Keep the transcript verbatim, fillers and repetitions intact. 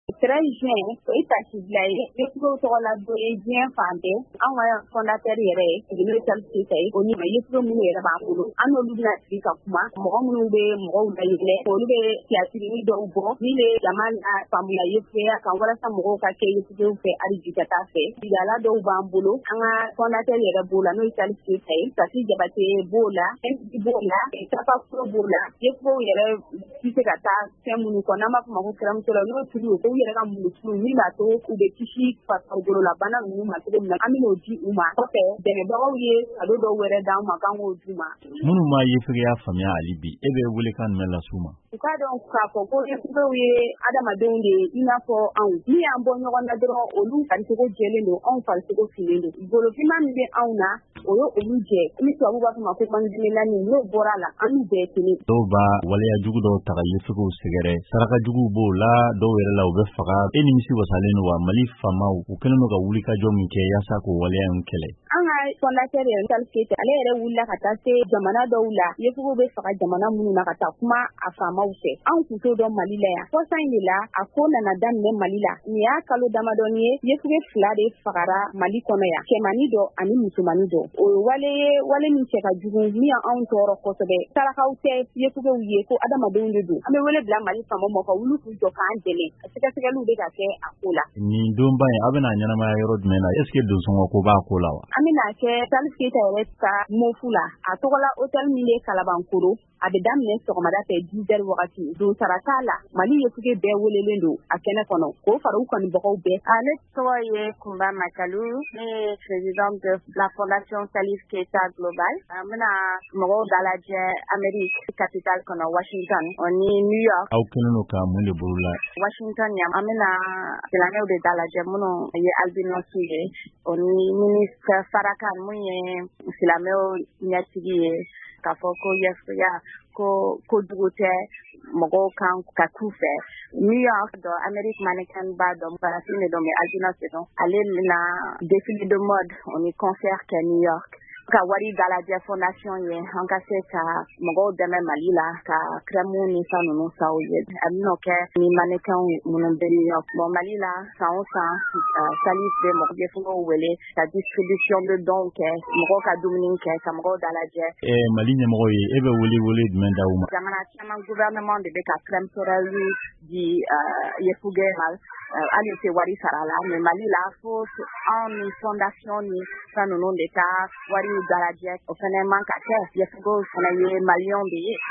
treize juin o ye tasi bila ye yefugew tɔgɔ la dɔ ye diɲɛ fan bɛɛ anw ka fondateur yɛrɛ ye n'o ye Salif Keita ye o ni yefuge minnu yɛrɛ b'an bolo an n'olu bɛna sigi ka kuma mɔgɔ minnu bɛ mɔgɔw layɛlɛ olu bɛ siyasirini dɔw bɔ min bɛ jama la faamuya yefugeya kan walasa mɔgɔw ka kɛ yefugew fɛ hali bi ka taa fɛ sigidala dɔw b'an bolo an ka fondateur yɛrɛ b'o la n'o ye Salif Keita ye Tasi Jabate b'o la M P b'o la Tafa Furo b'o la yefugew yɛrɛ tɛ se ka taa fɛn minnu kɔ n'an b'a fɔ ma ko kiramuso la n'o tigi u yɛrɛ ka mulutulu min b'a to u bɛ kisi farikolola bana ninnu ma cogo min na an bɛn'o di u ma kɔfɛ dɛmɛbagaw ye kado dɔw wɛrɛ d'an ma k'an k'o d'u ma. Minnu ma yefugeya faamuya hali bi e bɛ welekan jumɛn las'u ma? U k'a dɔn k'a fɔ ko yefugew ye adamadenw de ye i n'a fɔ anw ni y'an bɔ ɲɔgɔn na dɔrɔn olu farisogo jɛlen don anw farisogo finnen don golofima min bɛ anw na o ye olu jɛ ni tubabu b'a fɔ ma ko mangiminani n'o bɔra la an n'u bɛɛ kelen. Dɔw b'a waleya jugu dɔw ta ka yefugew sɛgɛrɛ saraka jugu b'o la dɔw yɛrɛ la u bɛ faga e nimisi wasalen don wa Mali faamaw u kɛlen don ka wulikajɔ min kɛ yaasa k'o waleya in kɛlɛ? An ka fondateur yɛrɛ Salif Keita ale yɛrɛ wulila ka taa se jamana dɔw la yefugew bɛ faga jamana minnu na ka taa kuma a faamaw fɛ anw tun t'o dɔn Mali la yan kɔsa in de la a ko nana daminɛ Mali la nin y'a kalo damadɔni ye yefuge fila de fagara Mali kɔnɔ yan cɛmani dɔ ani musomani dɔ o ye wale ye wale min cɛ ka jugu min y'anw tɔɔrɔ kosɛbɛ sarakaw tɛ yefugew ye ko adamadenw de don an bɛ wele bila Mali faamaw ma ka wuli k'u jɔ k'an dɛmɛ sɛgɛsɛgɛliw bɛ ka kɛ a ko la. Nin donba in aw bɛna ɲɛnamaya yɔrɔ jumɛn na est-ce que donsɔngɔ ko b'a ko la wa? An bɛna kɛ Salif Keita yɛrɛ ka mofu la a tɔgɔ la hôtel min bɛ Kalabankoro a bɛ daminɛ sɔgɔmada fɛ dix heures wagati don sara t'a la Mali yefuge bɛɛ welelen don a kɛnɛ kɔnɔ k'o fara u kanubagaw bɛɛ. Ne tɔgɔ ye Kunba Makalu ne ye présidente de la fondation Salif Keita Global an bɛna mɔgɔw dalajɛ Amérique capitale kɔnɔ Washington o ni New York. Aw kɛlen don ka mun de bolo la? Washington yan an bɛna silamɛw de dalajɛ minnu ye albinosi ye o ni ministre Farrakhan mun ye silamɛw ɲɛtigi ye k'a fɔ ko yefugeya ko kojugu tɛ mɔgɔw kan ka k'u fɛ. New York dɔ Amérique mannequin ba dɔ farafin de dɔ mais albinosi dɔ ale bɛna défilé de mode o ni concert kɛ New York ka wari dalajɛ fondation ye an ka se ka mɔgɔw dɛmɛ Mali la ka crème ni fɛn ninnu san u ye a bɛna kɛ ni mannequin minnu bɛ New York bon Mali la san o san Salif bɛ mɔgɔ yefugew wele ka distribution de dons kɛ mɔgɔw ka dumuni kɛ ka mɔgɔw dalajɛ. Eh, Mali ɲɛmɔgɔ ye e bɛ wele wele jumɛn d'aw ma? Jamana caman gouvernement de bɛ ka crème solaire di yefuge ma hali tɛ wari sara la mais Mali la fo anw ni fondation ni fɛn ninnu de ka wari dalajɛ o fana man ka kɛ yefugew fana ye maliyɛnw de ye.